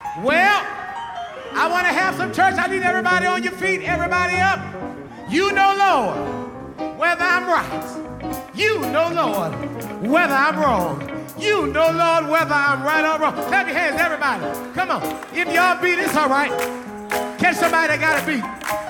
Well, I want to have some church. I need everybody on your feet, everybody up. You know, Lord, whether I'm right. You know, Lord, whether I'm wrong. You know, Lord, whether I'm right or wrong. Clap your hands, everybody. Come on. If y'all beat, it's all right. Catch somebody that got a beat.